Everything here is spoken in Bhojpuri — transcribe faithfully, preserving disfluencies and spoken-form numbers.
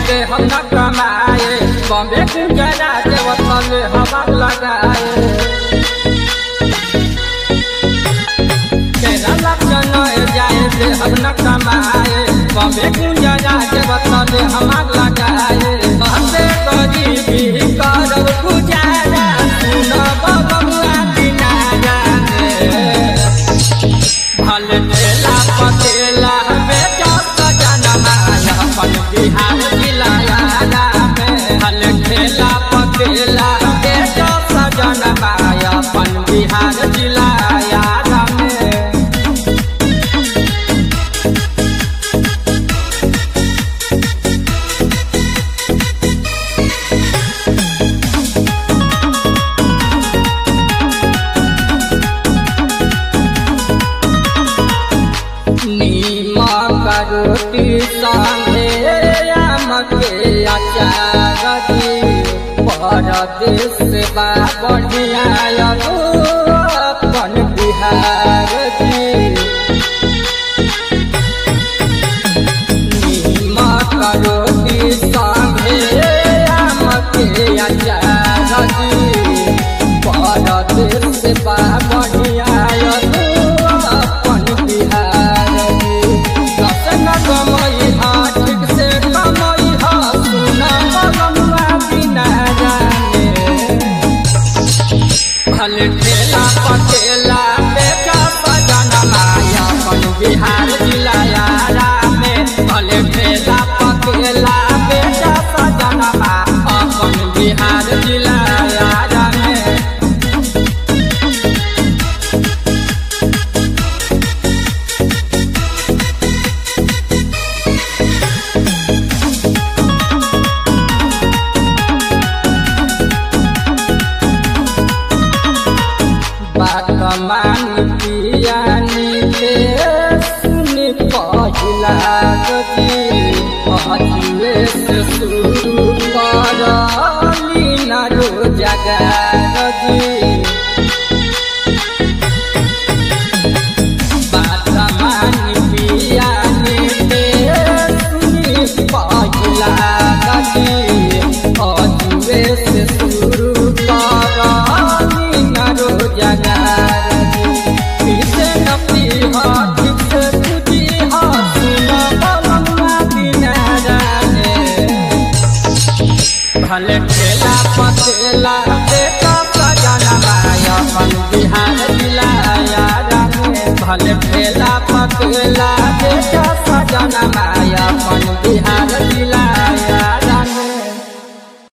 दे हम न कमाए बॉम्बे गुजरा के वतन हवा लगाए तेरा लक्षण जाए दे हम न कमाए बॉम्बे गुजरा के वतन हवा लगाए हंसे गरीबी करब गुजारा सुन बबुआ दिनारा भल ठेला पतेला बेटा सजनमा अपन बिहार जिलाया में भल ठेला पतेला बेटा सजनमा अपन बिहार जिलाया में रोटी संगे आम के अचार दी परदेश बा बढ़िया अपन बिहार दी नीमक रोटी संगे आम के अचार दी परदेश बा बढ़िया अपन बिहार कमई हा ठीक से कमई हा सुना बलमुआ बिना जाने भल ठेला पतेला बेटा सजनमा अपन बिहार जिलाया में भल ठेला पतेला बेटा सजनमा अपन बिहार जिलाया में मान पियानी के सुनी पहिला गजी अजुए से शुरू करली न रोजगा गजी बात मान पियानी के सुनी पहिला गजी अजुए से शुरू करली न रोजगा भल ठेला पतेला बेटा सजनमा अपन बिहार जिलाया में भल ठेला पतेला बेटा सजनमा